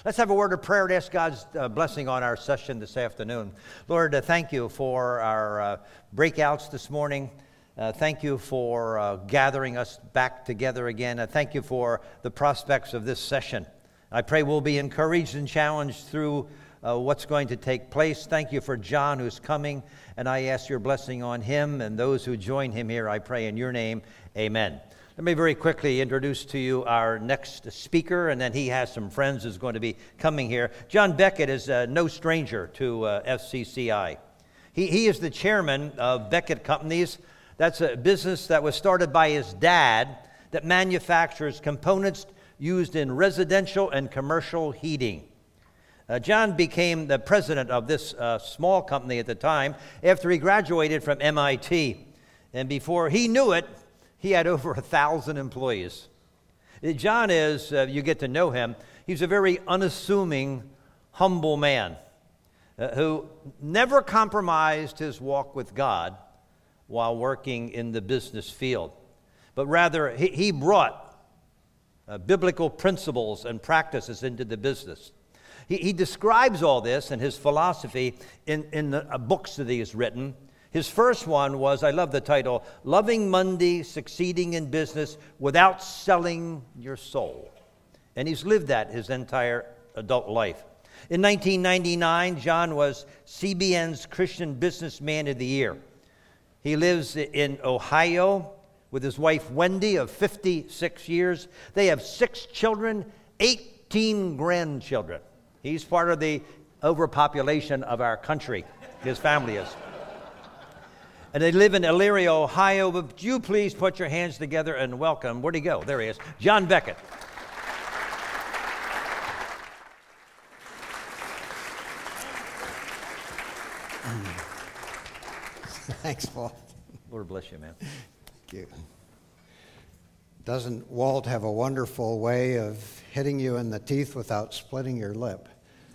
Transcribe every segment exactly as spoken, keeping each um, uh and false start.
Let's have a word of prayer to ask God's uh, blessing on our session this afternoon. Lord, uh, thank you for our uh, breakouts this morning. Uh, thank you for uh, gathering us back together again. Uh, thank you for the prospects of this session. I pray we'll be encouraged and challenged through uh, what's going to take place. Thank you for John who's coming, and I ask your blessing on him and those who join him here. I pray in your name, amen. Let me very quickly introduce to you our next speaker, and then he has some friends who's going to be coming here. John Beckett is uh, no stranger to uh, F C C I. He, he is the chairman of Beckett Companies. That's a business that was started by his dad that manufactures components used in residential and commercial heating. Uh, John became the president of this uh, small company at the time after he graduated from M I T. And before he knew it, he had over a thousand employees. John is, uh, you get to know him, he's a very unassuming, humble man uh, who never compromised his walk with God while working in the business field. But rather, he, he brought uh, biblical principles and practices into the business. He, he describes all this and his philosophy in, in the uh, books that he has written. His first one was, I love the title, Loving Monday, Succeeding in Business Without Selling Your Soul. And he's lived that his entire adult life. In nineteen ninety-nine, John was C B N's Christian Businessman of the Year. He lives in Ohio with his wife Wendy of fifty-six years. They have six children, eighteen grandchildren. He's part of the overpopulation of our country, his family is. And they live in Elyria, Ohio. Would you please put your hands together and welcome, where'd he go? There he is, John Beckett. Thanks, Paul. Lord bless you, man. Thank you. Doesn't Walt have a wonderful way of hitting you in the teeth without splitting your lip?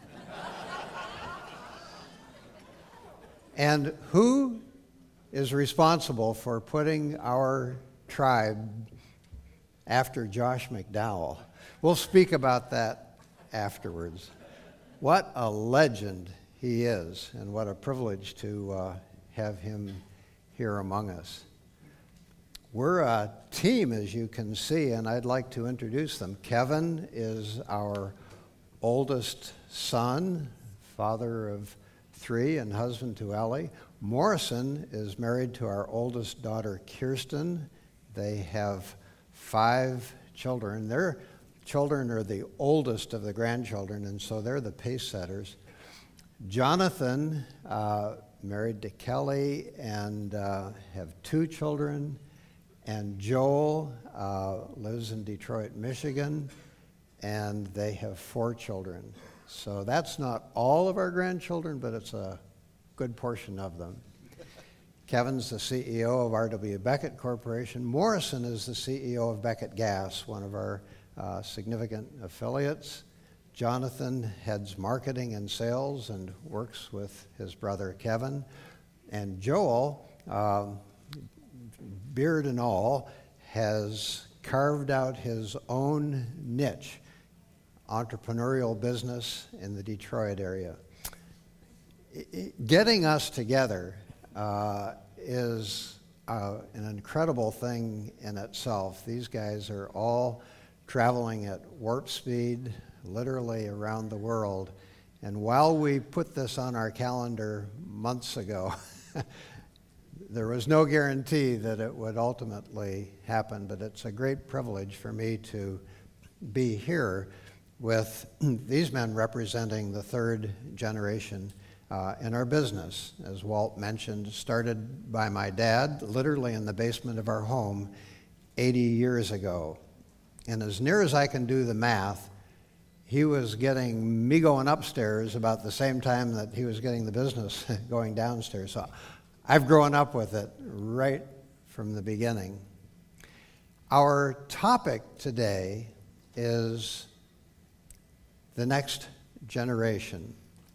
And who is responsible for putting our tribe after Josh McDowell? We'll speak about that afterwards. What a legend he is, and what a privilege to uh, have him here among us. We're a team, as you can see, and I'd like to introduce them. Kevin is our oldest son, father of three and husband to Ellie. Morrison is married to our oldest daughter, Kirsten. They have five children. Their children are the oldest of the grandchildren, and so they're the pace setters. Jonathan, uh, married to Kelly and uh, have two children. And Joel uh, lives in Detroit, Michigan, and they have four children. So that's not all of our grandchildren, but it's a good portion of them. Kevin's the C E O of R W Beckett Corporation. Morrison is the C E O of Beckett Gas, one of our uh, significant affiliates. Jonathan heads marketing and sales and works with his brother Kevin. And Joel, uh, beard and all, has carved out his own niche, entrepreneurial business in the Detroit area. Getting us together uh, is uh, an incredible thing in itself. These guys are all traveling at warp speed, literally around the world. And while we put this on our calendar months ago, there was no guarantee that it would ultimately happen, but it's a great privilege for me to be here with these men representing the third generation uh, in our business. As Walt mentioned, started by my dad, literally in the basement of our home eighty years ago. And as near as I can do the math, he was getting me going upstairs about the same time that he was getting the business going downstairs. So I've grown up with it right from the beginning. Our topic today is the next generation.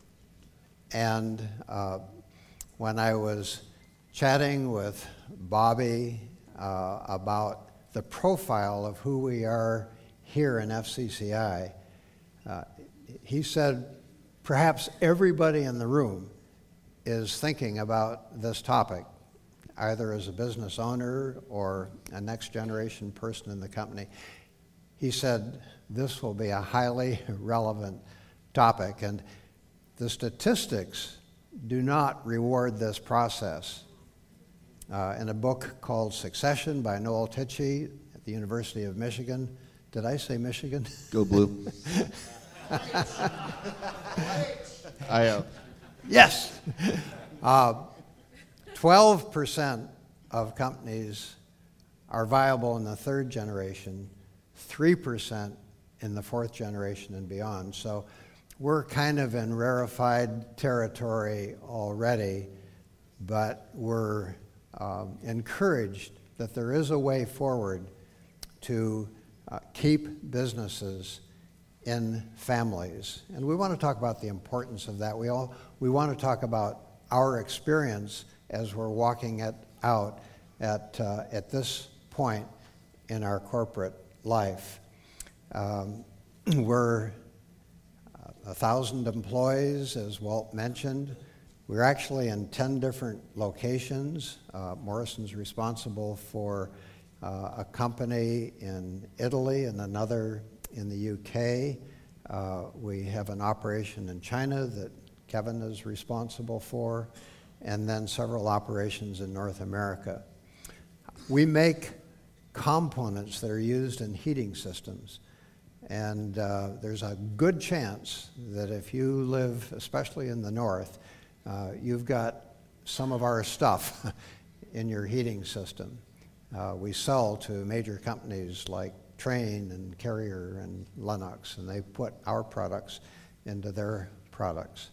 And uh, when I was chatting with Bobby uh, about the profile of who we are here in F C C I, uh, he said, perhaps everybody in the room is thinking about this topic, either as a business owner or a next generation person in the company. He said, this will be a highly relevant topic, and the statistics do not reward this process. Uh, in a book called Succession by Noel Tichy at the University of Michigan, did I say Michigan? Go Blue. I uh, Yes. Uh, twelve percent of companies are viable in the third generation, three percent in the fourth generation and beyond. So we're kind of in rarefied territory already, but we're um, encouraged that there is a way forward to uh, keep businesses in families. And we want to talk about the importance of that. We all we want to talk about our experience as we're walking it out at uh, at this point in our corporate life. Um, we're a thousand employees, as Walt mentioned. We're actually in ten different locations. Uh, Morrison's responsible for uh, a company in Italy and another in the U K. Uh, we have an operation in China that Kevin is responsible for, and then several operations in North America. We make components that are used in heating systems, and uh, there's a good chance that if you live, especially in the north, uh, you've got some of our stuff in your heating system. Uh, we sell to major companies like Trane and Carrier and Lennox, and they put our products into their products.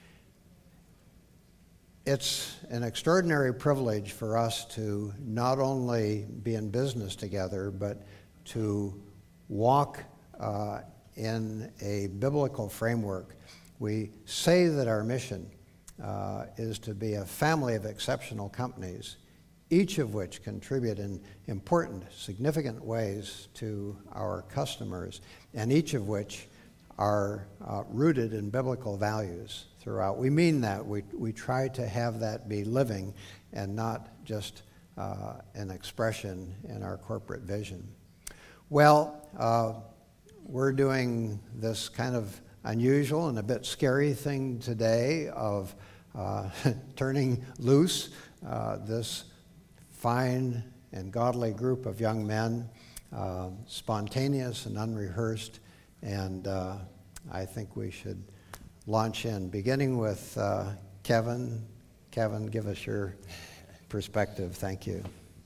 It's an extraordinary privilege for us to not only be in business together, but to walk uh, in a biblical framework. We say that our mission uh, is to be a family of exceptional companies, each of which contribute in important, significant ways to our customers, and each of which are uh, rooted in biblical values throughout. We mean that. We, we try to have that be living and not just uh, an expression in our corporate vision. Well, uh, we're doing this kind of unusual and a bit scary thing today of uh, turning loose uh, this fine and godly group of young men, uh, spontaneous and unrehearsed, and uh, I think we should launch in, beginning with uh, Kevin. Kevin, give us your perspective. Thank you.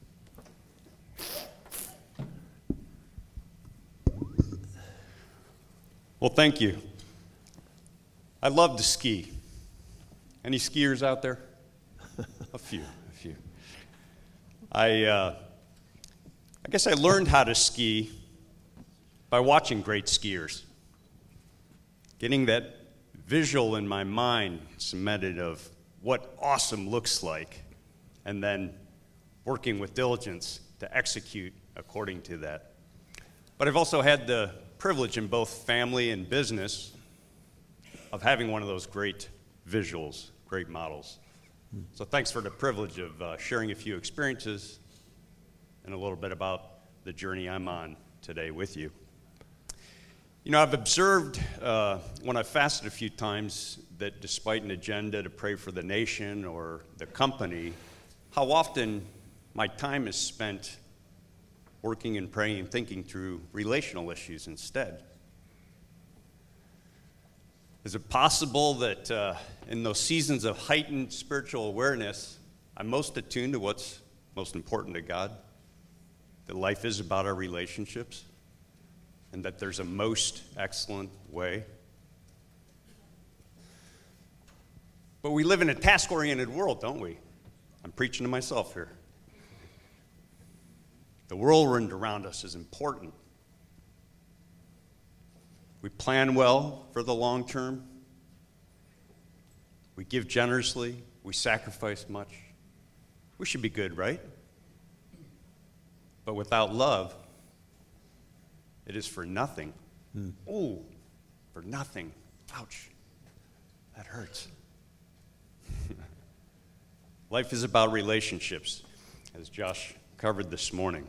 Well, thank you. I love to ski. Any skiers out there? A few, a few. I, uh, I guess I learned how to ski by watching great skiers, getting that visual in my mind cemented of what awesome looks like, and then working with diligence to execute according to that. But I've also had the privilege in both family and business of having one of those great visuals, great models. So thanks for the privilege of uh, sharing a few experiences and a little bit about the journey I'm on today with you. You know, I've observed uh, when I've fasted a few times that despite an agenda to pray for the nation or the company, how often my time is spent working and praying and thinking through relational issues instead. Is it possible that uh, in those seasons of heightened spiritual awareness, I'm most attuned to what's most important to God? That life is about our relationships, and that there's a most excellent way? But we live in a task-oriented world, don't we? I'm preaching to myself here. The whirlwind around us is important. We plan well for the long term. We give generously. We sacrifice much. We should be good, right? But without love, it is for nothing. Hmm. Oh, for nothing Ouch. That hurts. Life is about relationships, as Josh covered this morning.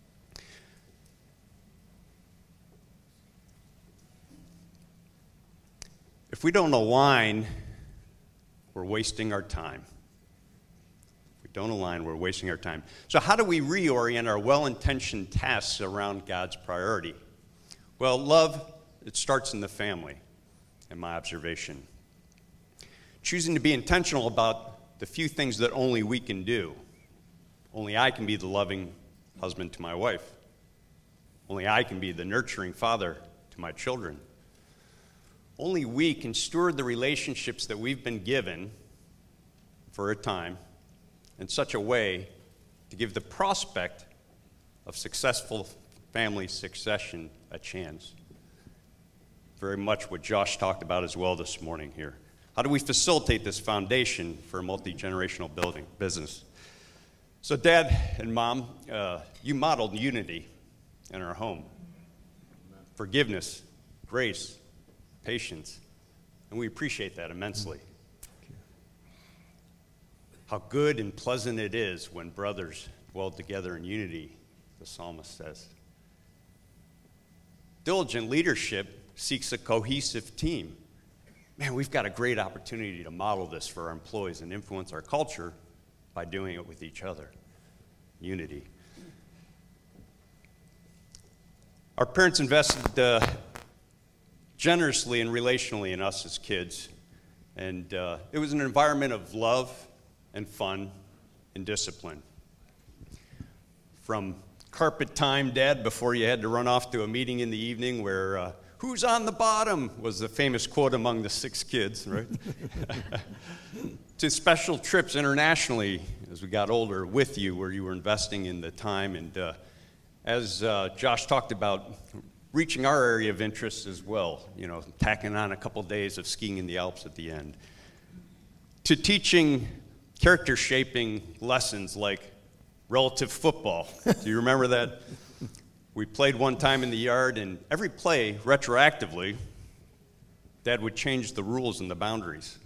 If we don't align, we're wasting our time. If we don't align, we're wasting our time. So how do we reorient our well-intentioned tasks around God's priority? Well, love, it starts in the family, in my observation. Choosing to be intentional about the few things that only we can do. Only I can be the loving husband to my wife. Only I can be the nurturing father to my children. Only we can steward the relationships that we've been given for a time in such a way to give the prospect of successful family succession a chance. Very much what Josh talked about as well this morning here. How do we facilitate this foundation for a multi-generational building business? So Dad and Mom, uh, you modeled unity in our home. Forgiveness, grace, patience, and we appreciate that immensely. How good and pleasant it is when brothers dwell together in unity, the psalmist says. Diligent leadership seeks a cohesive team. Man, we've got a great opportunity to model this for our employees and influence our culture by doing it with each other. Unity. Our parents invested uh, generously and relationally in us as kids, and uh, it was an environment of love and fun and discipline. From carpet time, Dad, before you had to run off to a meeting in the evening where uh, who's on the bottom was the famous quote among the six kids, right? To special trips internationally as we got older with you, where you were investing in the time. And uh, as uh, Josh talked about, reaching our area of interest as well, you know, tacking on a couple days of skiing in the Alps at the end. To teaching character-shaping lessons like relative football. Do you remember that? We played one time in the yard, and every play, retroactively, Dad would change the rules and the boundaries.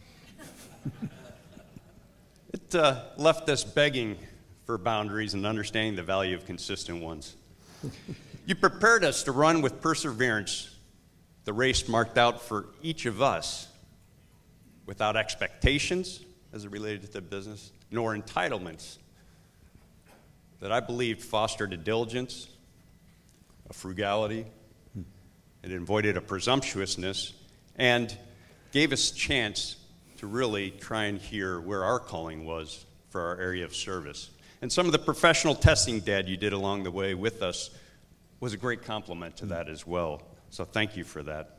It uh, left us begging for boundaries and understanding the value of consistent ones. You prepared us to run with perseverance the race marked out for each of us, without expectations as it related to the business, nor entitlements, that I believed fostered a diligence, a frugality, it avoided a presumptuousness, and gave us a chance to really try and hear where our calling was for our area of service. And some of the professional testing, Dad, you did along the way with us was a great compliment to that as well. So thank you for that.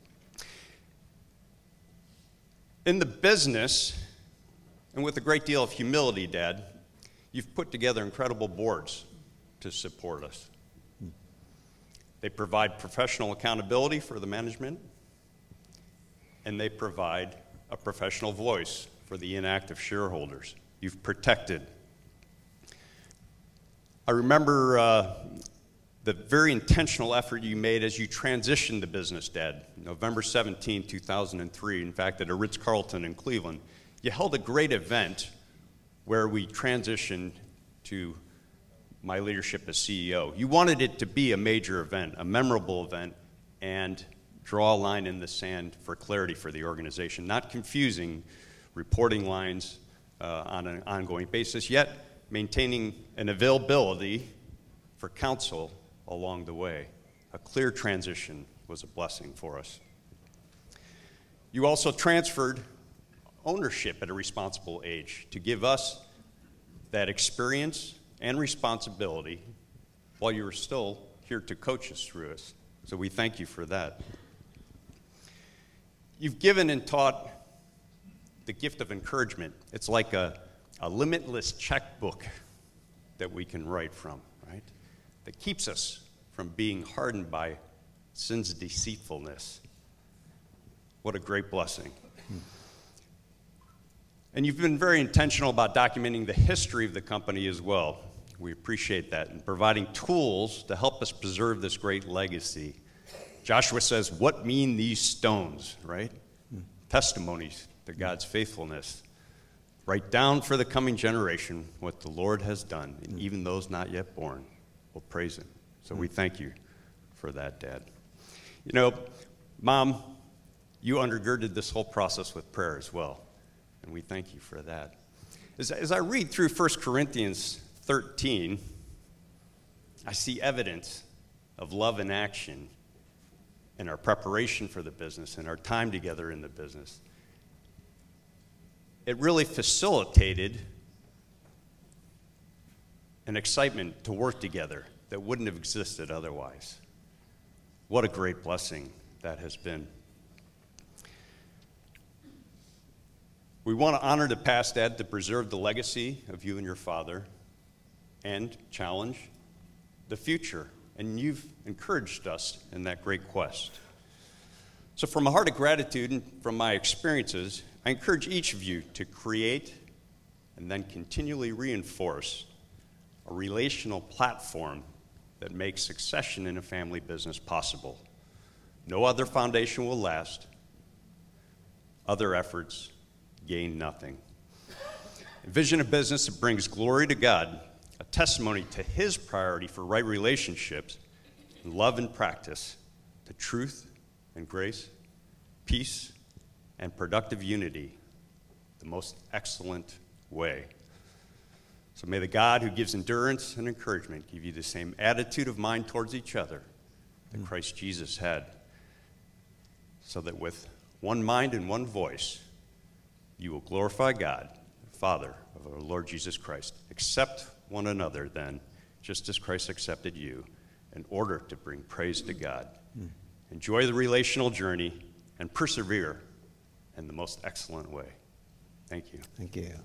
In the business, and with a great deal of humility, Dad, you've put together incredible boards to support us. They provide professional accountability for the management, and they provide a professional voice for the inactive shareholders. You've protected. I remember uh, the very intentional effort you made as you transitioned the business, Dad. November seventeenth, two thousand three, in fact, at a Ritz-Carlton in Cleveland, you held a great event where we transitioned to my leadership as C E O. You wanted it to be a major event, a memorable event, and draw a line in the sand for clarity for the organization, not confusing reporting lines uh, on an ongoing basis, yet maintaining an availability for counsel along the way. A clear transition was a blessing for us. You also transferred ownership at a responsible age to give us that experience and responsibility while you were still here to coach us through us. So we thank you for that. You've given and taught the gift of encouragement. It's like a, a limitless checkbook that we can write from, right? That keeps us from being hardened by sin's deceitfulness. What a great blessing. And you've been very intentional about documenting the history of the company as well. We appreciate that, and providing tools to help us preserve this great legacy. Joshua says, what mean these stones, right? testimonies to God's faithfulness. Write down for the coming generation what the Lord has done, and even those not yet born will praise him. So we thank you for that, Dad. You know, Mom, you undergirded this whole process with prayer as well, and we thank you for that. As, as I read through First Corinthians thirteen, I see evidence of love in action in our preparation for the business and our time together in the business. It really facilitated an excitement to work together that wouldn't have existed otherwise. What a great blessing that has been. We want to honor the past, Dad, to preserve the legacy of you and your father and challenge the future. And you've encouraged us in that great quest. So from a heart of gratitude and from my experiences, I encourage each of you to create and then continually reinforce a relational platform that makes succession in a family business possible. No other foundation will last. Other efforts gain nothing. Envision a business that brings glory to God, a testimony to his priority for right relationships, and love and practice, to truth and grace, peace and productive unity, the most excellent way. So may the God who gives endurance and encouragement give you the same attitude of mind towards each other that Christ Jesus had, so that with one mind and one voice, you will glorify God, the Father of our Lord Jesus Christ. Accept one another then, just as Christ accepted you, in order to bring praise to God. Mm. Enjoy the relational journey and persevere in the most excellent way. Thank you. Thank you.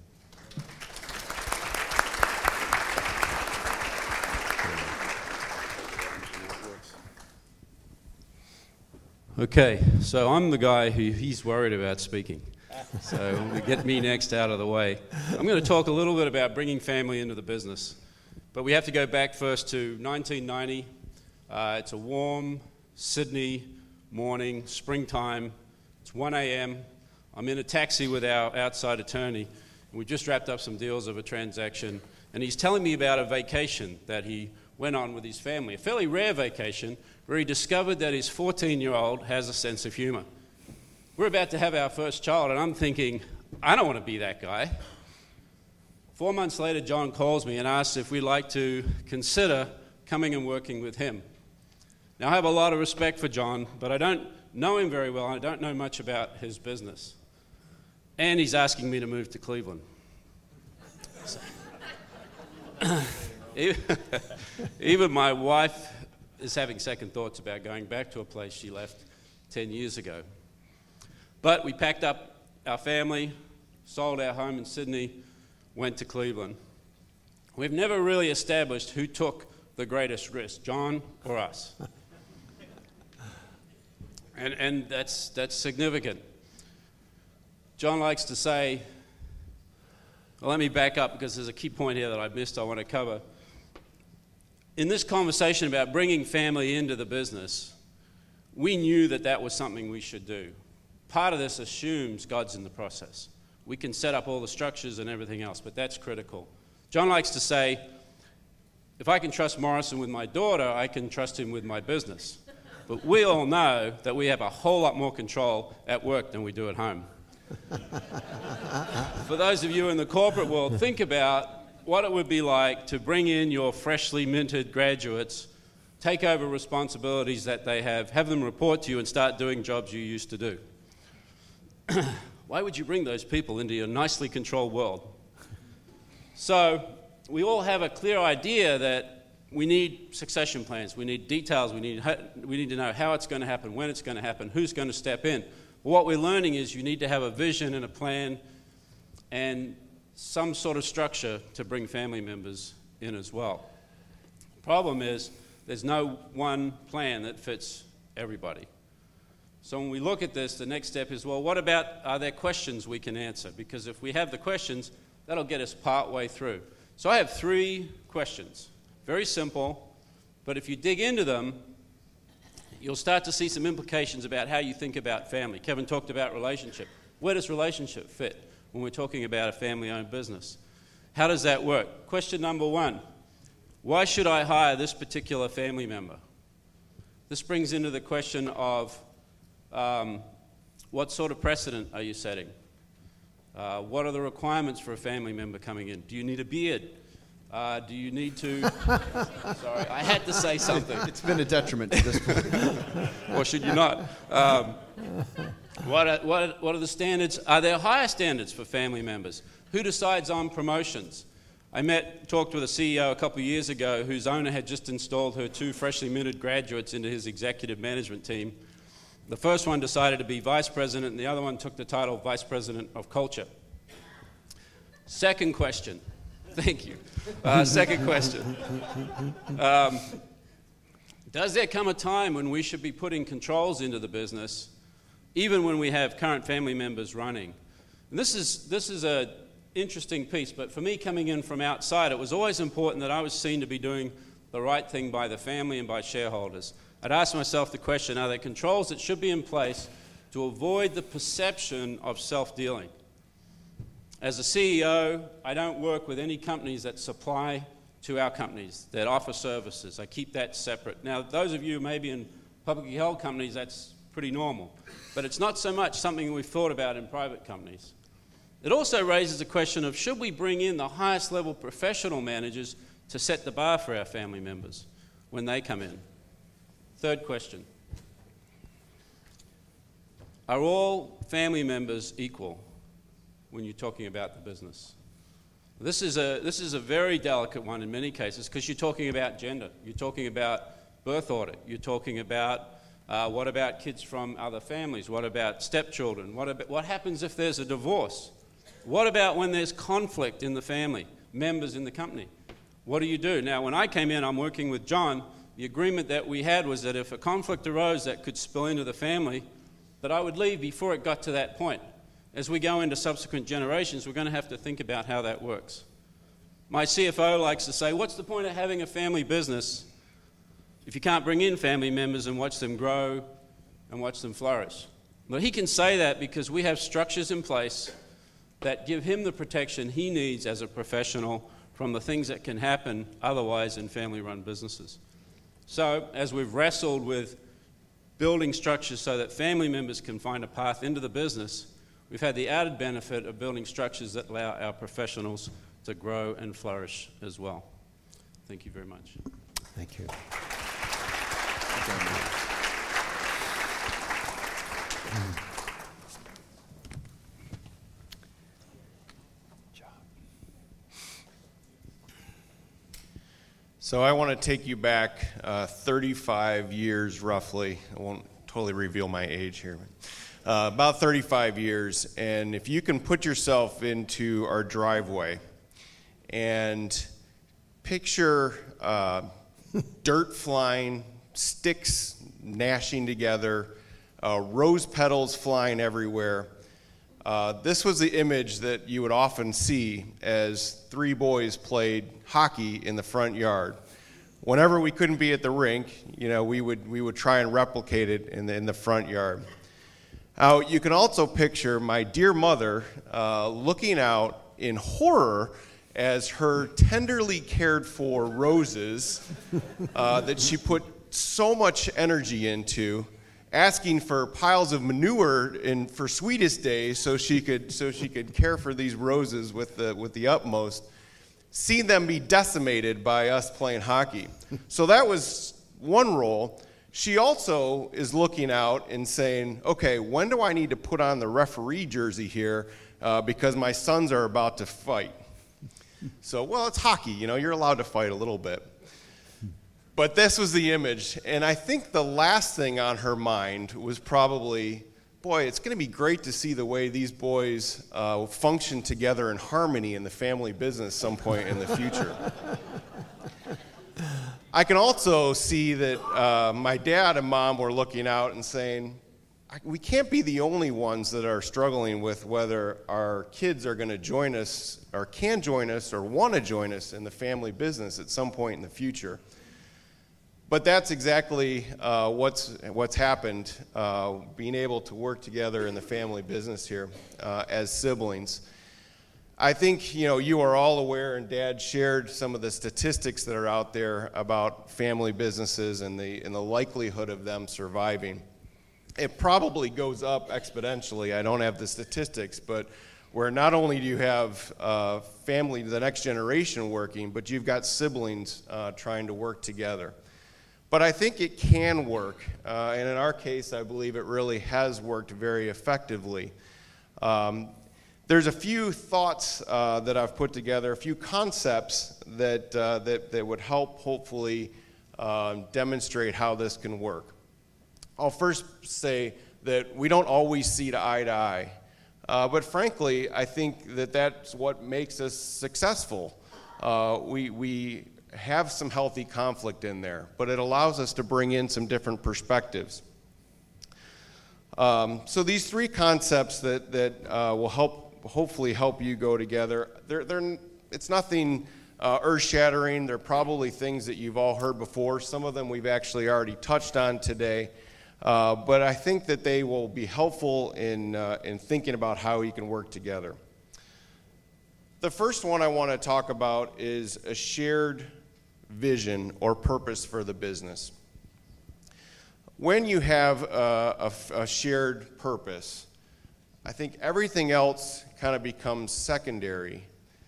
Okay, so I'm the guy who he's worried about speaking. So we get me next out of the way. I'm going to talk a little bit about bringing family into the business. But we have to go back first to nineteen ninety. Uh, it's a warm Sydney morning, springtime. It's one a.m. I'm in a taxi with our outside attorney. And we just wrapped up some deals of a transaction. And he's telling me about a vacation that he went on with his family, a fairly rare vacation where he discovered that his fourteen-year-old has a sense of humor. We're about to have our first child, and I'm thinking, I don't want to be that guy. Four months later, John calls me and asks if we'd like to consider coming and working with him. Now, I have a lot of respect for John, but I don't know him very well, and I don't know much about his business. And he's asking me to move to Cleveland. Even my wife is having second thoughts about going back to a place she left ten years ago. But we packed up our family, sold our home in Sydney, went to Cleveland. We've never really established who took the greatest risk, John or us. and and that's that's significant. John likes to say, well, let me back up because there's a key point here that I missed I want to cover. In this conversation about bringing family into the business, we knew that that was something we should do. Part of this assumes God's in the process. We can set up all the structures and everything else, but that's critical. John likes to say, if I can trust Morrison with my daughter, I can trust him with my business. But we all know that we have a whole lot more control at work than we do at home. For those of you in the corporate world, think about what it would be like to bring in your freshly minted graduates, take over responsibilities that they have, have them report to you and start doing jobs you used to do. Why would you bring those people into your nicely controlled world? So we all have a clear idea that we need succession plans, we need details, we need, we need to know how it's going to happen, when it's going to happen, who's going to step in. What we're learning is you need to have a vision and a plan and some sort of structure to bring family members in as well. Problem is, there's no one plan that fits everybody. So when we look at this, the next step is, well, what about, are there questions we can answer? Because if we have the questions, that'll get us part way through. So I have three questions, very simple, but if you dig into them, you'll start to see some implications about how you think about family. Kevin talked about relationship. Where does relationship fit when we're talking about a family-owned business? How does that work? Question number one, why should I hire this particular family member? This brings into the question of um, what sort of precedent are you setting? Uh, what are the requirements for a family member coming in? Do you need a beard? Uh, do you need to... Sorry, I had to say something. It's been a detriment to this point. Or should you not? Um, what, are, what, are, what are the standards? Are there higher standards for family members? Who decides on promotions? I met, talked with a C E O a couple of years ago whose owner had just installed her two freshly minted graduates into his executive management team. The first one decided to be vice president, and the other one took the title of vice president of culture. Second question. Thank you. Uh, second question. Um, does there come a time when we should be putting controls into the business, even when we have current family members running? And this is, this is an interesting piece, but for me coming in from outside, it was always important that I was seen to be doing the right thing by the family and by shareholders. I'd ask myself the question, are there controls that should be in place to avoid the perception of self-dealing? As a C E O, I don't work with any companies that supply to our companies, that offer services. I keep that separate. Now, those of you maybe in publicly held companies, that's pretty normal. But it's not so much something we've thought about in private companies. It also raises the question of, should we bring in the highest level professional managers to set the bar for our family members when they come in? Third question. Are all family members equal when you're talking about the business? This is a, this is a very delicate one in many cases because you're talking about gender, you're talking about birth order, you're talking about uh, what about kids from other families, what about stepchildren, what, about, what happens if there's a divorce? What about when there's conflict in the family, members in the company? What do you do? Now, when I came in, I'm working with John, the agreement that we had was that if a conflict arose that could spill into the family, that I would leave before it got to that point. As we go into subsequent generations, we're going to have to think about how that works. My C F O likes to say, what's the point of having a family business if you can't bring in family members and watch them grow and watch them flourish? Well, he can say that because we have structures in place that give him the protection he needs as a professional from the things that can happen otherwise in family-run businesses. So, as we've wrestled with building structures so that family members can find a path into the business, we've had the added benefit of building structures that allow our professionals to grow and flourish as well. Thank you very much. Thank you. So I want to take you back uh, thirty-five years roughly. I won't totally reveal my age here. Uh, about thirty-five years, and if you can put yourself into our driveway and picture uh, dirt flying, sticks gnashing together, uh, rose petals flying everywhere. Uh, this was the image that you would often see as three boys played hockey in the front yard. Whenever we couldn't be at the rink, you know, we would we would try and replicate it in the in the front yard. Now, you can also picture my dear mother uh, looking out in horror as her tenderly cared for roses uh, that she put so much energy into, asking for piles of manure in for sweetest days so she could so she could care for these roses with the with the utmost, seeing them be decimated by us playing hockey. So that was one role. She also is looking out and saying, okay, when do I need to put on the referee jersey here uh, because my sons are about to fight? So, well, it's hockey, you know, you're allowed to fight a little bit. But this was the image, and I think the last thing on her mind was probably, boy, it's going to be great to see the way these boys uh, function together in harmony in the family business some point in the future. I can also see that uh, my dad and mom were looking out and saying, we can't be the only ones that are struggling with whether our kids are going to join us or can join us or want to join us in the family business at some point in the future. But that's exactly uh, what's what's happened, uh, being able to work together in the family business here uh, as siblings. I think, you know, you are all aware, and Dad shared some of the statistics that are out there about family businesses and the and the likelihood of them surviving. It probably goes up exponentially. I don't have the statistics, but where not only do you have uh, family, the next generation working, but you've got siblings uh, trying to work together. But I think it can work, uh, and in our case, I believe it really has worked very effectively. Um, there's a few thoughts uh, that I've put together, a few concepts that, uh, that, that would help hopefully uh, demonstrate how this can work. I'll first say that we don't always see eye to eye, uh, but frankly, I think that that's what makes us successful. Uh, we, we have some healthy conflict in there, but it allows us to bring in some different perspectives. Um, so these three concepts that, that uh, will help, hopefully help you go together, they're, they're, it's nothing uh, earth-shattering. They're probably things that you've all heard before. Some of them we've actually already touched on today, uh, but I think that they will be helpful in, uh, in thinking about how you can work together. The first one I want to talk about is a shared vision or purpose for the business. When you have a, a, a shared purpose, I think everything else kind of becomes secondary.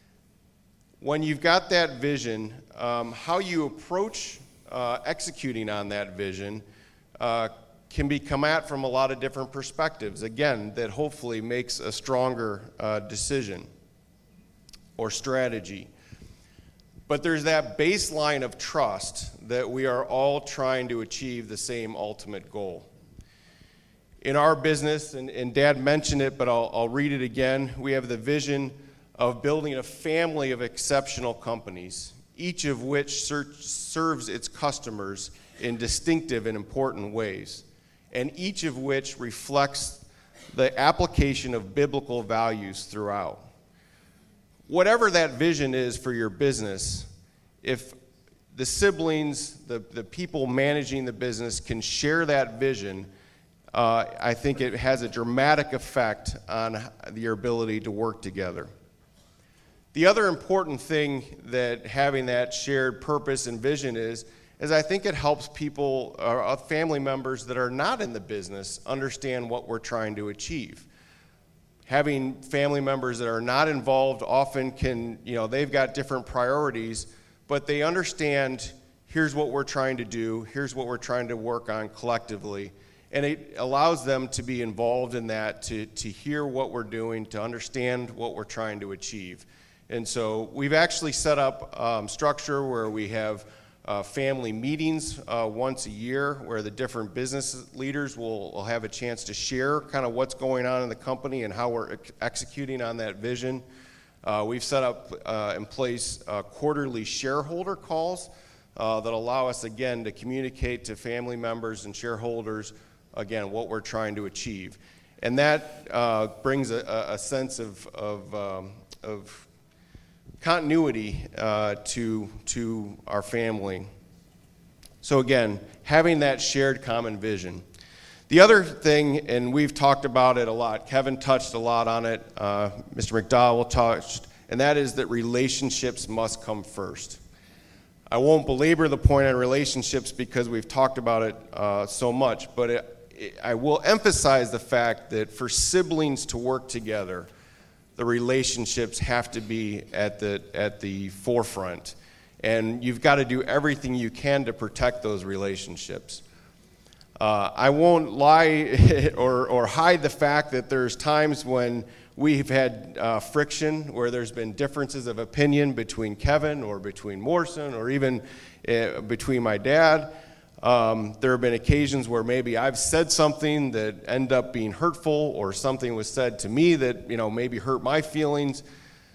When you've got that vision, um, how you approach uh, executing on that vision uh, can be come at from a lot of different perspectives. Again, that hopefully makes a stronger uh, decision or strategy. But there's that baseline of trust that we are all trying to achieve the same ultimate goal. In our business, and, and Dad mentioned it, but I'll, I'll read it again, we have the vision of building a family of exceptional companies, each of which ser- serves its customers in distinctive and important ways, and each of which reflects the application of biblical values throughout. Whatever that vision is for your business, if the siblings, the, the people managing the business can share that vision, uh, I think it has a dramatic effect on your ability to work together. The other important thing that having that shared purpose and vision is, is I think it helps people, or family members that are not in the business, understand what we're trying to achieve. Having family members that are not involved often can, you know, they've got different priorities, but they understand, here's what we're trying to do, here's what we're trying to work on collectively, and it allows them to be involved in that, to, to hear what we're doing, to understand what we're trying to achieve. And so we've actually set up um, structure where we have Uh, family meetings uh, once a year where the different business leaders will, will have a chance to share kind of what's going on in the company and how we're ex- executing on that vision. Uh, we've set up uh, in place uh, quarterly shareholder calls uh, that allow us, again, to communicate to family members and shareholders, again, what we're trying to achieve. And that uh, brings a, a sense of, of, um, of continuity uh, to, to our family. So again, having that shared common vision. The other thing, and we've talked about it a lot, Kevin touched a lot on it, uh, Mister McDowell touched, and that is that relationships must come first. I won't belabor the point on relationships because we've talked about it uh, so much, but it, it, I will emphasize the fact that for siblings to work together, the relationships have to be at the at the forefront, and you've got to do everything you can to protect those relationships. Uh, I won't lie or or hide the fact that there's times when we've had uh, friction, where there's been differences of opinion between Kevin or between Morrison or even uh, between my dad. Um, there have been occasions where maybe I've said something that ended up being hurtful, or something was said to me that, you know, maybe hurt my feelings.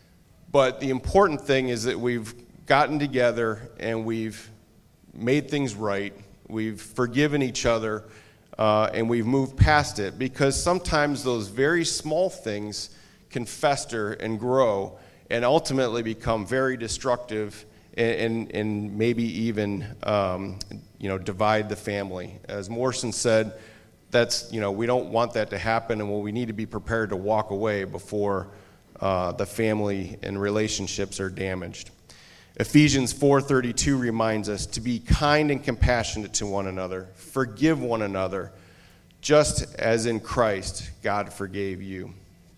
But the important thing is that we've gotten together and we've made things right. We've forgiven each other, uh, and we've moved past it, because sometimes those very small things can fester and grow and ultimately become very destructive and, and, and maybe even um, you know, divide the family. As Morrison said, that's, you know, we don't want that to happen, and well, we need to be prepared to walk away before uh, the family and relationships are damaged. Ephesians four thirty-two reminds us to be kind and compassionate to one another, forgive one another, just as in Christ God forgave you.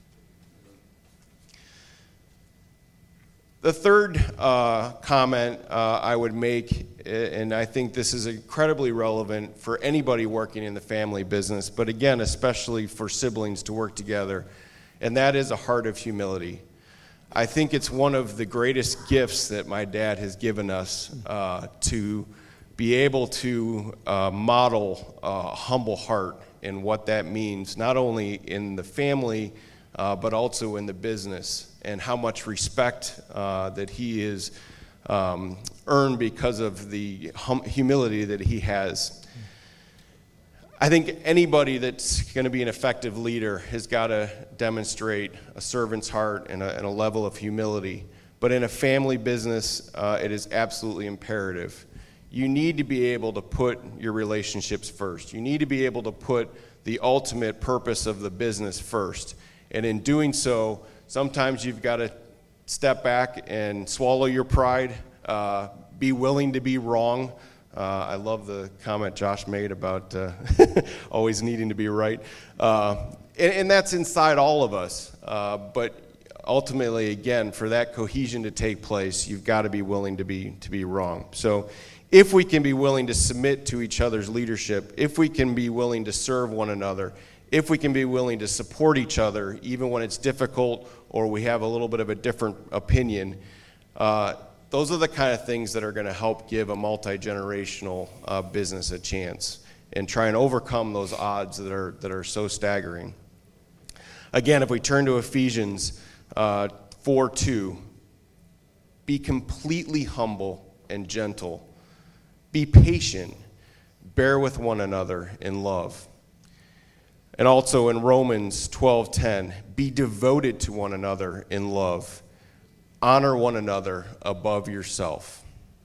The third uh, comment uh, I would make, and I think this is incredibly relevant for anybody working in the family business, but again, especially for siblings to work together, and that is a heart of humility. I think it's one of the greatest gifts that my dad has given us uh, to be able to uh, model a humble heart and what that means, not only in the family, uh, but also in the business, and how much respect uh, that he is um, earned because of the hum- humility that he has. I think anybody that's going to be an effective leader has got to demonstrate a servant's heart and a, and a level of humility. But in a family business, uh, it is absolutely imperative. You need to be able to put your relationships first. You need to be able to put the ultimate purpose of the business first. And in doing so, sometimes you've got to step back and swallow your pride, uh, be willing to be wrong. Uh, I love the comment Josh made about uh, always needing to be right. Uh, and, and that's inside all of us. Uh, but ultimately, again, for that cohesion to take place, you've got to be willing to be to be wrong. So if we can be willing to submit to each other's leadership, if we can be willing to serve one another, if we can be willing to support each other, even when it's difficult or we have a little bit of a different opinion, uh, those are the kind of things that are going to help give a multi-generational uh, business a chance and try and overcome those odds that are that are so staggering. Again, if we turn to Ephesians uh, four two, be completely humble and gentle. Be patient. Bear with one another in love. And also in Romans twelve ten, be devoted to one another in love. Honor one another above yourself.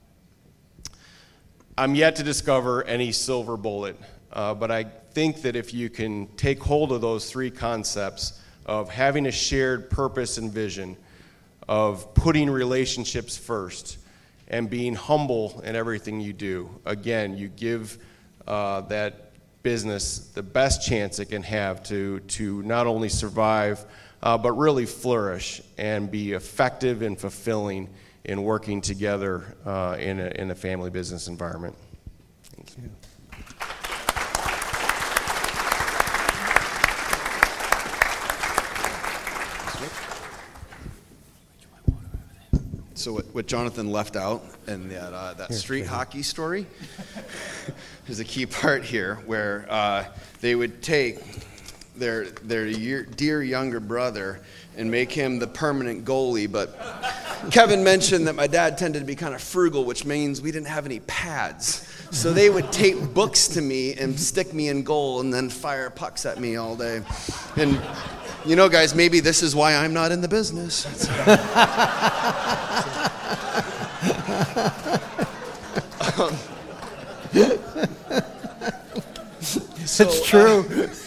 I'm yet to discover any silver bullet, uh, but I think that if you can take hold of those three concepts of having a shared purpose and vision, of putting relationships first, and being humble in everything you do, again, you give uh, that business the best chance it can have to, to not only survive, Uh, but really flourish and be effective and fulfilling in working together uh, in, a, in a family business environment. Thank you. So what, what Jonathan left out in that, uh, that Here, street here. hockey story is a key part here where uh, they would take their their year, dear younger brother and make him the permanent goalie. But Kevin mentioned that my dad tended to be kind of frugal, which means we didn't have any pads. So they would tape books to me and stick me in goal and then fire pucks at me all day. And you know, guys, maybe this is why I'm not in the business. um, so, It's true.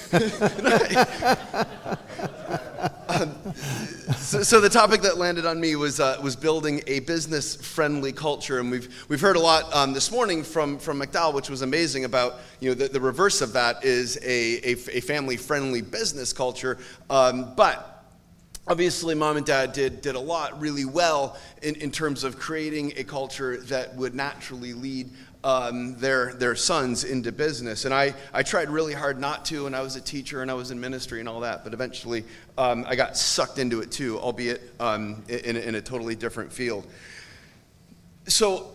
um, so, so the topic that landed on me was uh, was building a business-friendly culture, and we've we've heard a lot um, this morning from from McDowell, which was amazing. About you know the, the reverse of that is a a, a family-friendly business culture, um, but. Obviously, Mom and Dad did did a lot really well in, in terms of creating a culture that would naturally lead um, their their sons into business. And I, I tried really hard not to, and I was a teacher, and I was in ministry and all that, but eventually um, I got sucked into it too, albeit um, in, in a totally different field. So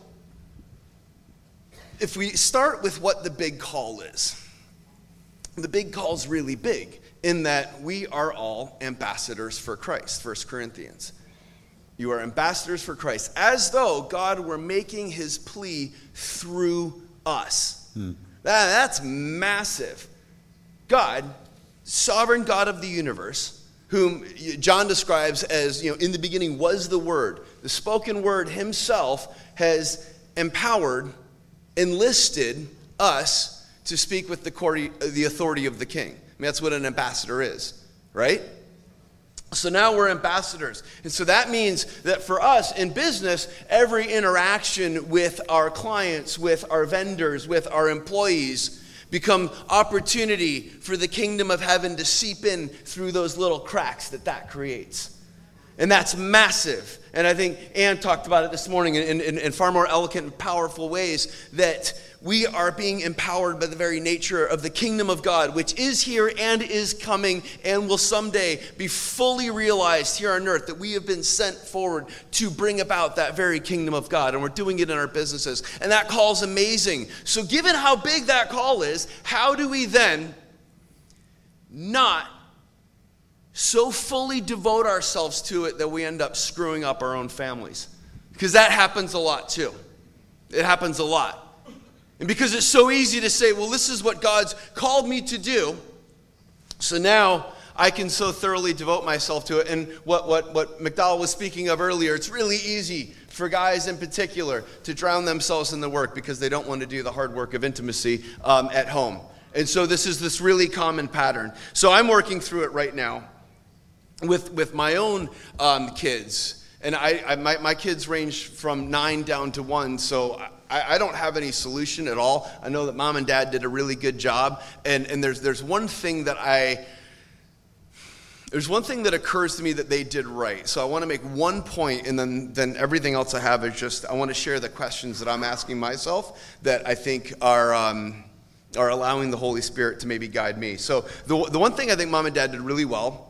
if we start with what the big call is, the big call is really big, in that we are all ambassadors for Christ, First Corinthians. You are ambassadors for Christ, as though God were making his plea through us. Hmm. That, that's massive. God, sovereign God of the universe, whom John describes as, you know, in the beginning was the Word. The spoken Word himself has empowered, enlisted us to speak with the, the authority of the king. I mean, that's what an ambassador is, right? So now we're ambassadors. And so that means that for us in business, every interaction with our clients, with our vendors, with our employees become opportunity for the kingdom of heaven to seep in through those little cracks that that creates. And that's massive. And I think Ann talked about it this morning in, in, in far more eloquent and powerful ways, that we are being empowered by the very nature of the kingdom of God, which is here and is coming and will someday be fully realized here on earth, that we have been sent forward to bring about that very kingdom of God. And we're doing it in our businesses. And that call's amazing. So given how big that call is, how do we then not so fully devote ourselves to it that we end up screwing up our own families? Because that happens a lot too. It happens a lot. And because it's so easy to say, well, this is what God's called me to do, so now I can so thoroughly devote myself to it. And what, what, what McDowell was speaking of earlier, it's really easy for guys in particular to drown themselves in the work because they don't want to do the hard work of intimacy um, at home. And so this is this really common pattern. So I'm working through it right now with, with my own um, kids. And I, I my, my kids range from nine down to one, so I, I don't have any solution at all. I know that mom and dad did a really good job. And, and there's there's one thing that I, there's one thing that occurs to me that they did right. So I want to make one point, and then, then everything else I have is just, I want to share the questions that I'm asking myself that I think are, um, are allowing the Holy Spirit to maybe guide me. So the, the one thing I think mom and dad did really well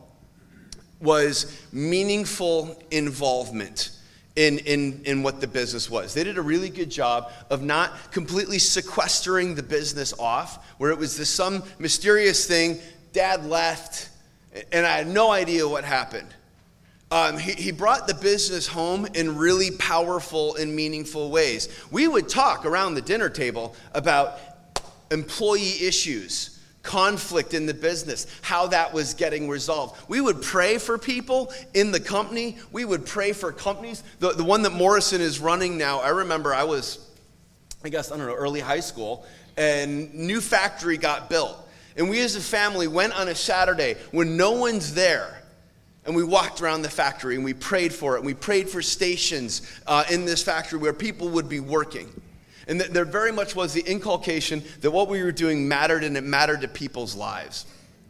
was meaningful involvement in, in, in what the business was. They did a really good job of not completely sequestering the business off, where it was this some mysterious thing, dad left, and I had no idea what happened. Um, he, he brought the business home in really powerful and meaningful ways. We would talk around the dinner table about employee issues, conflict in the business, how that was getting resolved. We would pray for people in the company. We would pray for companies. The, the one that Morrison is running now, I remember I was, I guess, I don't know, early high school, and new factory got built. And we as a family went on a Saturday when no one's there, and we walked around the factory and we prayed for it. And we prayed for stations uh, in this factory where people would be working. And there very much was the inculcation that what we were doing mattered, and it mattered to people's lives.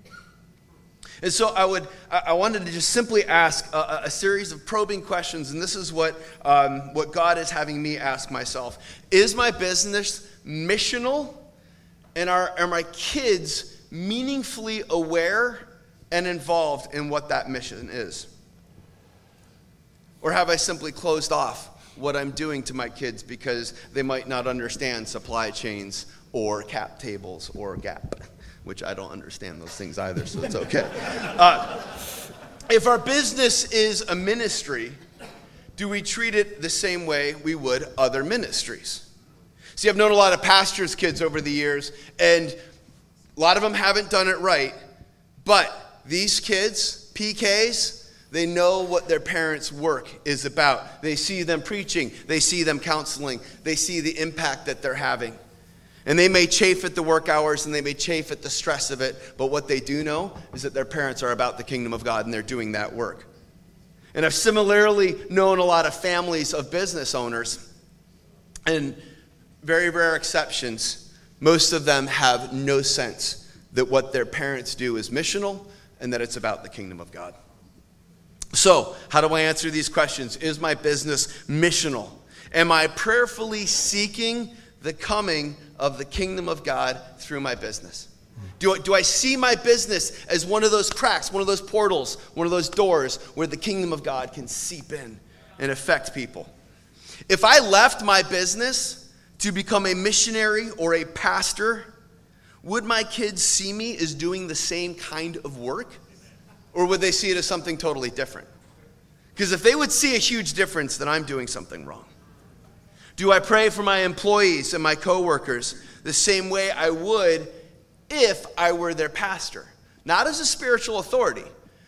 And so I would, I wanted to just simply ask a, a series of probing questions, and this is what, um, what God is having me ask myself. Is my business missional, and are, are my kids meaningfully aware and involved in what that mission is? Or have I simply closed off what I'm doing to my kids because they might not understand supply chains or cap tables or gap, which I don't understand those things either, so it's okay. Uh, if our business is a ministry, do we treat it the same way we would other ministries? See, I've known a lot of pastors' kids over the years, and a lot of them haven't done it right, but these kids, P Ks, they know what their parents' work is about. They see them preaching. They see them counseling. They see the impact that they're having. And they may chafe at the work hours, and they may chafe at the stress of it, but what they do know is that their parents are about the kingdom of God, and they're doing that work. And I've similarly known a lot of families of business owners, and very rare exceptions, most of them have no sense that what their parents do is missional and that it's about the kingdom of God. So, how do I answer these questions? Is my business missional? Am I prayerfully seeking the coming of the kingdom of God through my business? Do I, do I see my business as one of those cracks, one of those portals, one of those doors where the kingdom of God can seep in and affect people? If I left my business to become a missionary or a pastor, would my kids see me as doing the same kind of work? Or would they see it as something totally different? Because if they would see a huge difference, then I'm doing something wrong. Do I pray for my employees and my coworkers the same way I would if I were their pastor? Not as a spiritual authority,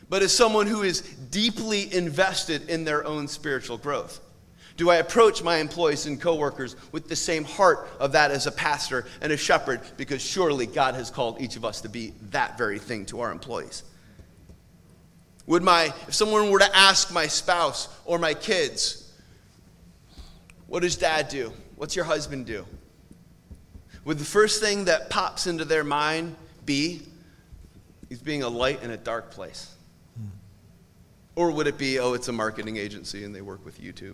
but as someone who is deeply invested in their own spiritual growth? Do I approach my employees and coworkers with the same heart of that as a pastor and a shepherd? Because surely God has called each of us to be that very thing to our employees. Would my, if someone were to ask my spouse or my kids, what does dad do? What's your husband do? Would the first thing that pops into their mind be, he's being a light in a dark place? Or would it be, oh, it's a marketing agency and they work with YouTube?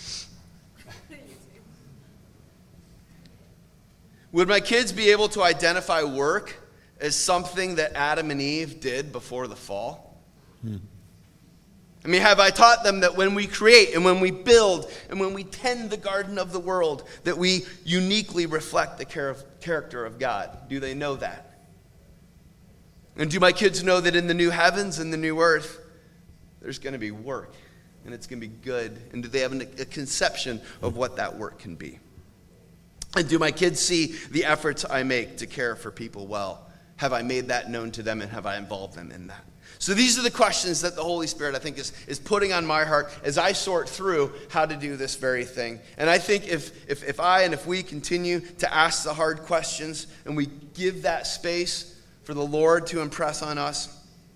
Would my kids be able to identify work as something that Adam and Eve did before the fall? Hmm. I mean, have I taught them that when we create and when we build and when we tend the garden of the world, that we uniquely reflect the character of God? Do they know that? And do my kids know that in the new heavens and the new earth, there's going to be work, and it's going to be good? And do they have a conception of what that work can be? And do my kids see the efforts I make to care for people well? Have I made that known to them, and have I involved them in that? So these are the questions that the Holy Spirit, I think, is, is putting on my heart as I sort through how to do this very thing. And I think if, if, if I and if we continue to ask the hard questions and we give that space for the Lord to impress on us,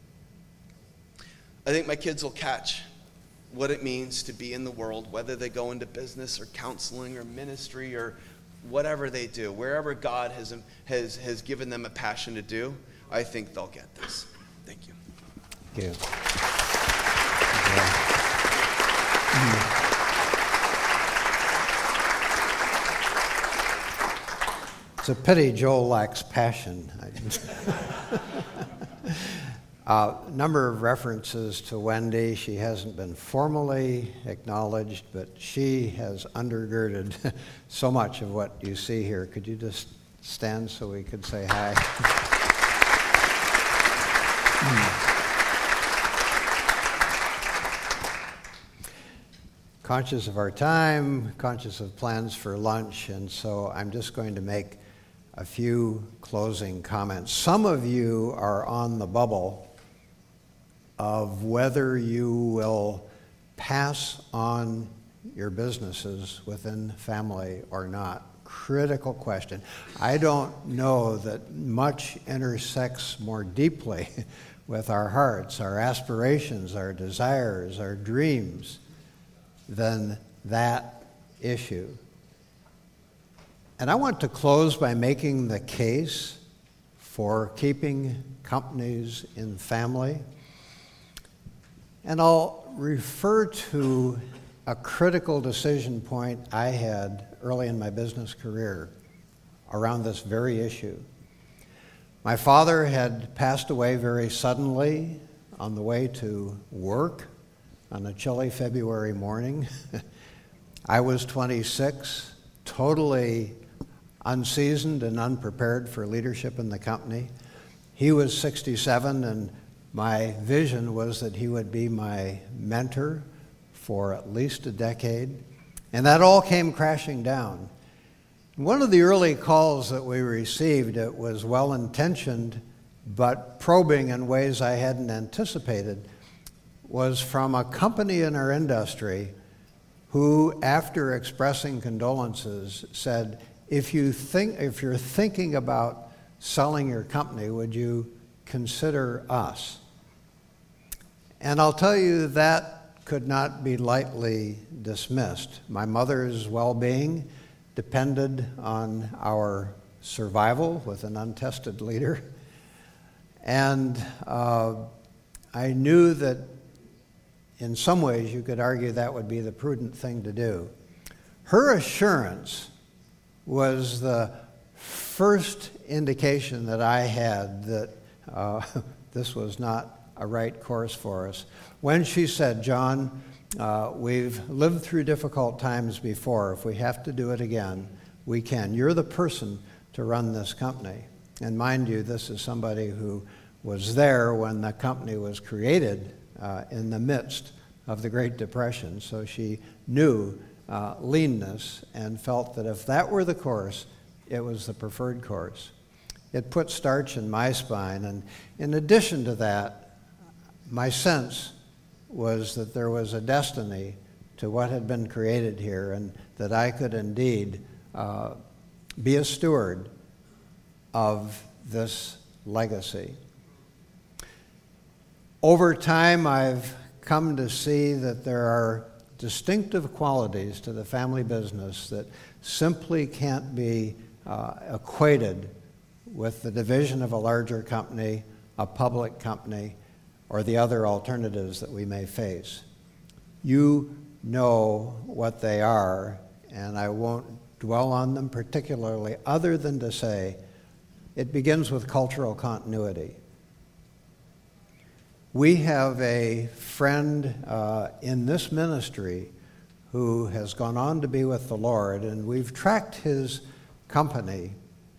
I think my kids will catch what it means to be in the world, whether they go into business or counseling or ministry or whatever they do, wherever God has, has, has given them a passion to do. I think they'll get this. Thank you. Thank you. It's a pity Joel lacks passion. A uh, number of references to Wendy. She hasn't been formally acknowledged, but she has undergirded so much of what you see here. Could you just stand so we could say hi? Conscious of our time, conscious of plans for lunch, and so I'm just going to make a few closing comments. Some of you are on the bubble of whether you will pass on your businesses within family or not. Critical question. I don't know that much intersects more deeply with our hearts, our aspirations, our desires, our dreams than that issue. And I want to close by making the case for keeping companies in family. And I'll refer to a critical decision point I had early in my business career around this very issue. My father had passed away very suddenly on the way to work on a chilly February morning. I was twenty-six, totally unseasoned and unprepared for leadership in the company. He was sixty-seven, and my vision was that he would be my mentor for at least a decade. And that all came crashing down. One of the early calls that we received, it was well-intentioned, but probing in ways I hadn't anticipated, was from a company in our industry who, after expressing condolences, said, if you think, if you're thinking about selling your company, would you consider us? And I'll tell you that could not be lightly dismissed. My mother's well-being depended on our survival with an untested leader. And uh, I knew that in some ways you could argue that would be the prudent thing to do. Her assurance was the first indication that I had that uh, this was not a right course for us. When she said, John, uh, we've lived through difficult times before. If we have to do it again, we can. You're the person to run this company. And mind you, this is somebody who was there when the company was created uh, in the midst of the Great Depression. So she knew uh, leanness and felt that if that were the course, it was the preferred course. It put starch in my spine. And in addition to that, my sense was that there was a destiny to what had been created here, and that I could indeed uh, be a steward of this legacy. Over time, I've come to see that there are distinctive qualities to the family business that simply can't be uh, equated with the division of a larger company, a public company, or the other alternatives that we may face. You know what they are, and I won't dwell on them particularly, other than to say it begins with cultural continuity. We have a friend uh, in this ministry who has gone on to be with the Lord, and we've tracked his company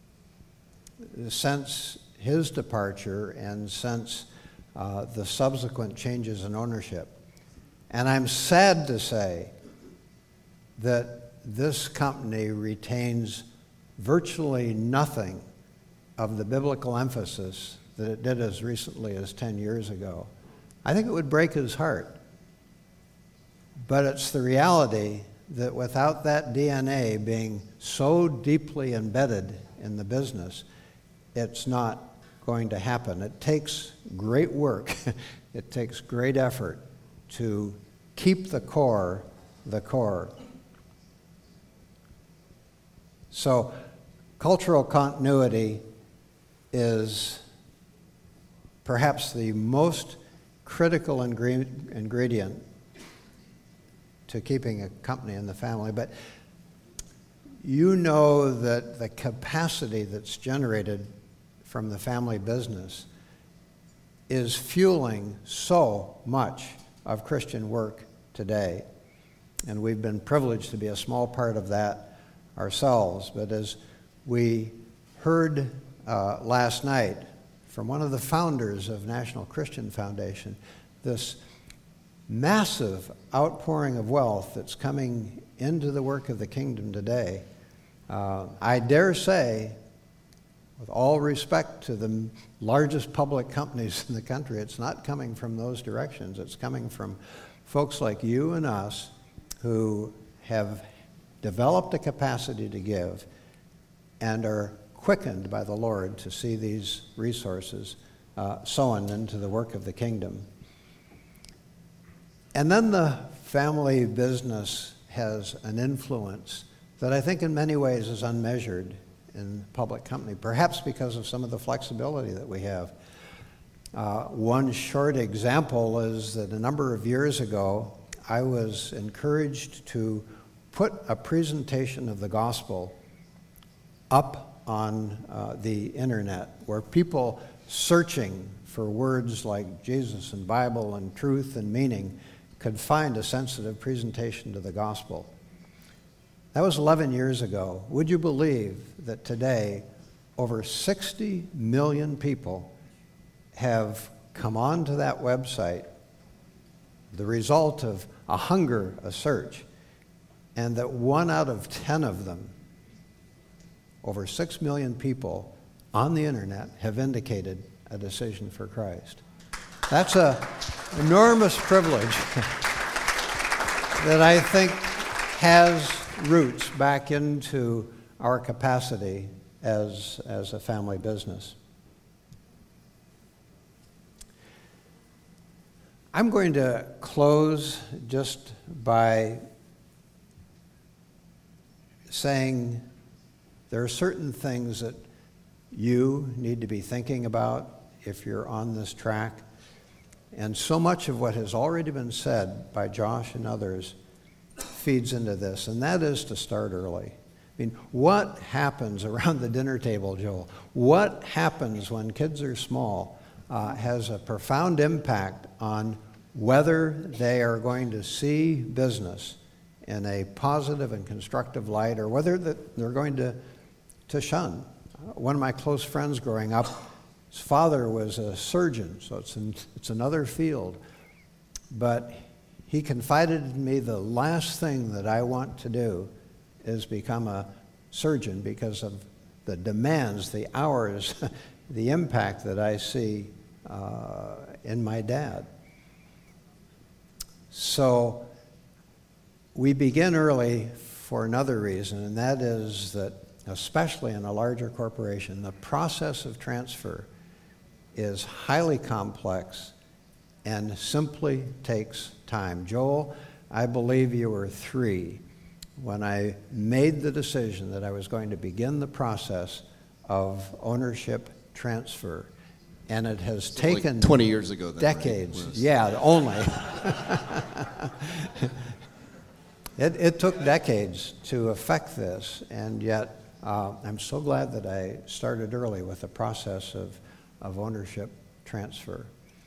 since his departure and since uh, the subsequent changes in ownership. And I'm sad to say that this company retains virtually nothing of the biblical emphasis that it did as recently as ten years ago. I think it would break his heart. But it's the reality that without that D N A being so deeply embedded in the business, it's not going to happen. It takes great work. It takes great effort to keep the core the core. So cultural continuity is perhaps the most critical ingre- ingredient to keeping a company in the family. But you know that the capacity that's generated from the family business is fueling so much of Christian work today. And we've been privileged to be a small part of that ourselves. But as we heard uh, last night from one of the founders of National Christian Foundation, this massive outpouring of wealth that's coming into the work of the kingdom today, uh, I dare say, with all respect to the largest public companies in the country, it's not coming from those directions. It's coming from folks like you and us who have developed a capacity to give and are quickened by the Lord to see these resources uh, sown into the work of the kingdom. And then the family business has an influence that I think in many ways is unmeasured in public company, perhaps because of some of the flexibility that we have. Uh, one short example is that a number of years ago, I was encouraged to put a presentation of the gospel up on uh, the internet, where people searching for words like Jesus and Bible and truth and meaning could find a sensitive presentation to the gospel. That was eleven years ago. Would you believe that today over sixty million people have come onto that website, the result of a hunger, a search, and that one out of ten of them, over six million people on the internet, have indicated a decision for Christ. That's an enormous privilege that I think has roots back into our capacity as, as a family business. I'm going to close just by saying there are certain things that you need to be thinking about if you're on this track. And so much of what has already been said by Josh and others feeds into this, and that is to start early. I mean, what happens around the dinner table, Joel? What happens when kids are small uh, has a profound impact on whether they are going to see business in a positive and constructive light or whether they're going to, to shun. One of my close friends growing up, his father was a surgeon, so it's, in, it's another field. But he confided in me, the last thing that I want to do is become a surgeon because of the demands, the hours, the impact that I see uh, in my dad. So we begin early for another reason, and that is that, especially in a larger corporation, the process of transfer is highly complex and simply takes time. Joel, I believe you were three when I made the decision that I was going to begin the process of ownership transfer. And it has So taken like twenty years ago then, right? decades. Was- Yeah, only. it, it took decades to effect this, and yet uh, I'm so glad that I started early with the process of, of ownership transfer.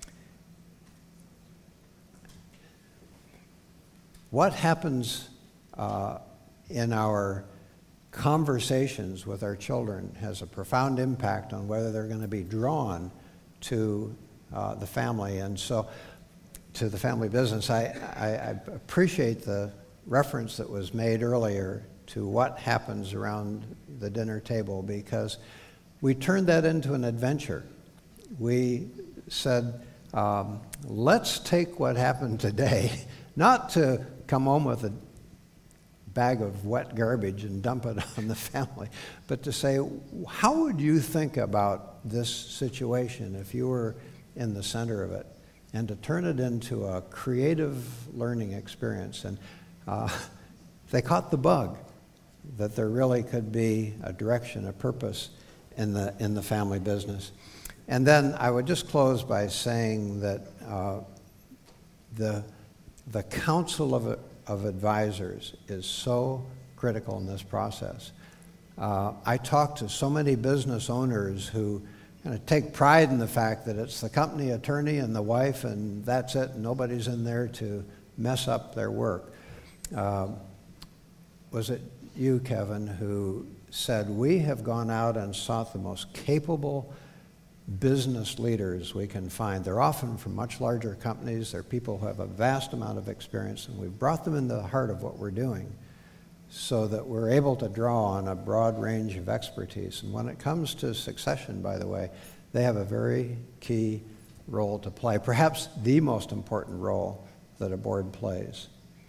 What happens uh, in our conversations with our children has a profound impact on whether they're going to be drawn to uh, the family, and so to the family business. I, I, I appreciate the reference that was made earlier to what happens around the dinner table, because we turned that into an adventure. We said, um, let's take what happened today, not to come home with a bag of wet garbage and dump it on the family, but to say, how would you think about this situation if you were in the center of it, and to turn it into a creative learning experience. And uh, they caught the bug that there really could be a direction, a purpose in the in the family business. And then I would just close by saying that uh, the the council of of advisors is so critical in this process. Uh, I talk to so many business owners who kind of take pride in the fact that it's the company attorney and the wife, and that's it, and nobody's in there to mess up their work. Uh, was it you, Kevin, who said, we have gone out and sought the most capable business leaders we can find. They're often from much larger companies. They're people who have a vast amount of experience, and we've brought them into the heart of what we're doing so that we're able to draw on a broad range of expertise. And when it comes to succession, by the way, they have a very key role to play, perhaps the most important role that a board plays.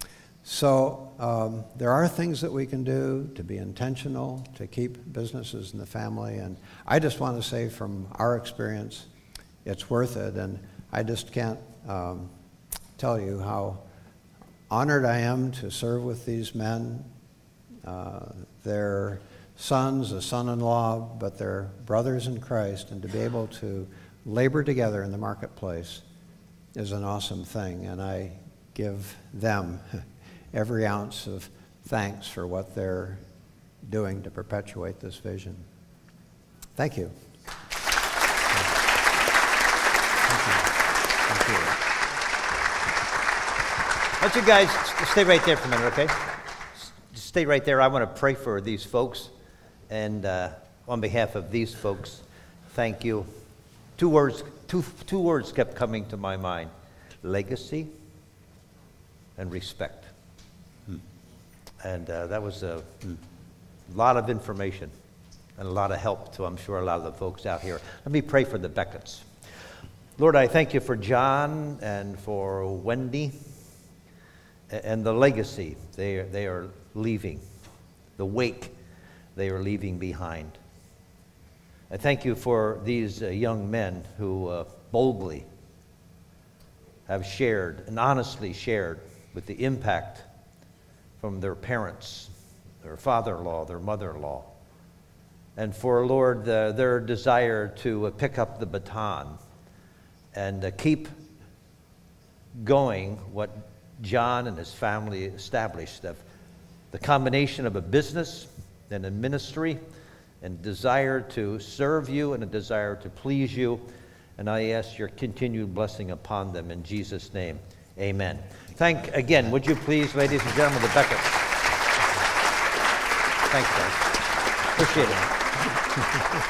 So um, there are things that we can do to be intentional, to keep businesses in the family, and I just want to say from our experience, it's worth it, and I just can't um, tell you how honored I am to serve with these men. Uh, they're sons, a son-in-law, but they're brothers in Christ, and to be able to labor together in the marketplace is an awesome thing, and I give them every ounce of thanks for what they're doing to perpetuate this vision. Thank you. Thank you. Thank you. Why don't you guys s- stay right there for a minute, okay? S- Just stay right there. I want to pray for these folks. And uh, on behalf of these folks, thank you. Two words, two, two words kept coming to my mind. Legacy and respect. And uh, that was a lot of information and a lot of help to, I'm sure, a lot of the folks out here. Let me pray for the Becketts. Lord, I thank you for John and for Wendy and the legacy they are, they are leaving, the wake they are leaving behind. I thank you for these uh, young men who uh, boldly have shared and honestly shared with the impact from their parents, their father-in-law, their mother-in-law, and for, Lord, the, their desire to uh, pick up the baton and uh, keep going what John and his family established, of the combination of a business and a ministry and desire to serve you and a desire to please you. And I ask your continued blessing upon them in Jesus' name. Amen. Thank, again, would you please, ladies and gentlemen, the Becketts. Thanks, guys. Appreciate it.